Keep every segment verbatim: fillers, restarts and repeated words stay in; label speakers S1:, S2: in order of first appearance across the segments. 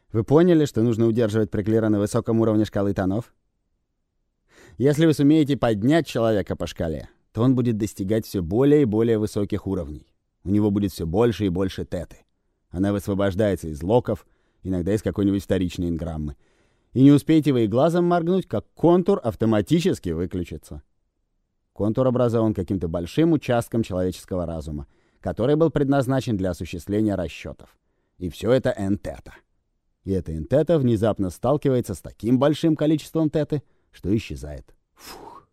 S1: Вы поняли, что нужно удерживать Преклера на высоком уровне шкалы тонов? Если вы сумеете поднять человека по шкале, то он будет достигать все более и более высоких уровней. У него будет все больше и больше теты. Она высвобождается из локов, иногда из какой-нибудь вторичной инграммы. И не успеете вы и глазом моргнуть, как контур автоматически выключится. Контур образован каким-то большим участком человеческого разума, который был предназначен для осуществления расчетов. И все это n-тета. И эта n-тета внезапно сталкивается с таким большим количеством теты, что исчезает. Фух.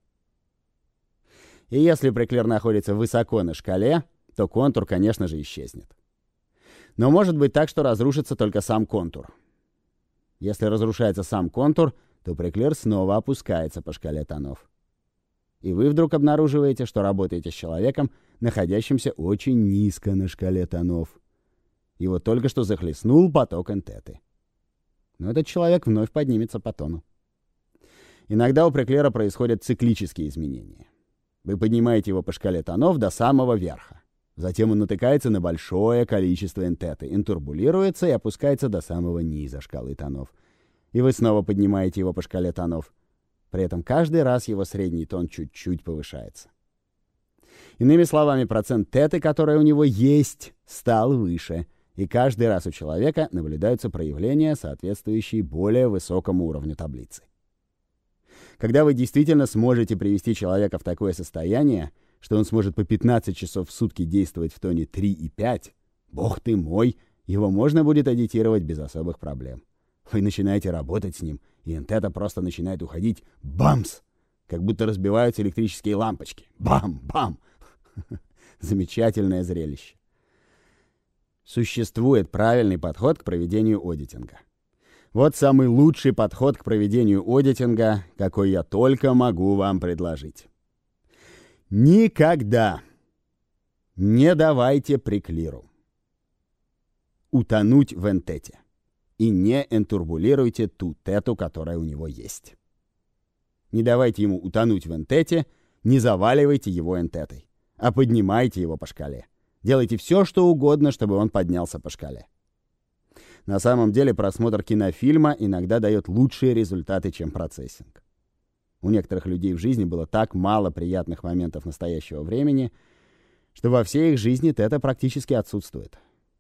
S1: И если Преклер находится высоко на шкале, то контур, конечно же, исчезнет. Но может быть так, что разрушится только сам контур. Если разрушается сам контур, то Преклер снова опускается по шкале тонов. И вы вдруг обнаруживаете, что работаете с человеком, находящимся очень низко на шкале тонов. Его только что захлестнул поток n-теты. Но этот человек вновь поднимется по тону. Иногда у Преклера происходят циклические изменения. Вы поднимаете его по шкале тонов до самого верха. Затем он натыкается на большое количество n-теты, интурбулируется и опускается до самого низа шкалы тонов. И вы снова поднимаете его по шкале тонов. При этом каждый раз его средний тон чуть-чуть повышается. Иными словами, процент теты, который у него есть, стал выше, и каждый раз у человека наблюдаются проявления, соответствующие более высокому уровню таблицы. Когда вы действительно сможете привести человека в такое состояние, что он сможет по пятнадцать часов в сутки действовать в тоне три и пять, бог ты мой, его можно будет адитировать без особых проблем. Вы начинаете работать с ним, и n-тета просто начинает уходить бамс, как будто разбиваются электрические лампочки. Бам-бам! Замечательное зрелище. Существует правильный подход к проведению одитинга. Вот самый лучший подход к проведению одитинга, какой я только могу вам предложить. Никогда не давайте Преклеру утонуть в n-тете и не энтурбулируйте ту тету, которая у него есть. Не давайте ему утонуть в n-тете, не заваливайте его n-тетой, а поднимайте его по шкале. Делайте все, что угодно, чтобы он поднялся по шкале. На самом деле просмотр кинофильма иногда дает лучшие результаты, чем процессинг. У некоторых людей в жизни было так мало приятных моментов настоящего времени, что во всей их жизни тета практически отсутствует.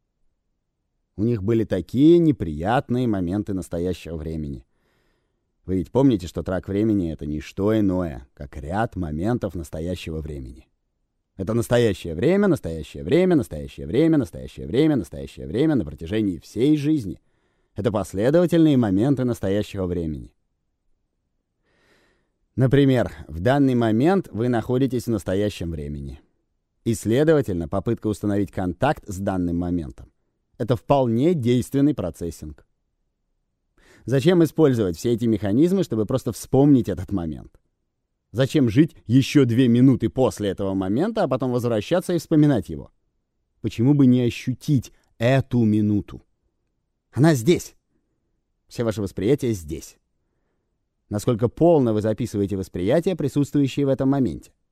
S1: У них были такие неприятные моменты настоящего времени. Вы ведь помните, что трак времени — это не что иное, как ряд моментов настоящего времени. Это настоящее время, настоящее время, настоящее время, настоящее время, настоящее время на протяжении всей жизни. Это последовательные моменты настоящего времени. Например, в данный момент вы находитесь в настоящем времени. И, следовательно, попытка установить контакт с данным моментом — это вполне действенный процессинг. Зачем использовать все эти механизмы, чтобы просто вспомнить этот момент? Зачем жить еще две минуты после этого момента, а потом возвращаться и вспоминать его? Почему бы не ощутить эту минуту? Она здесь. Все ваше восприятие здесь. Насколько полно вы записываете восприятия, присутствующие в этом моменте.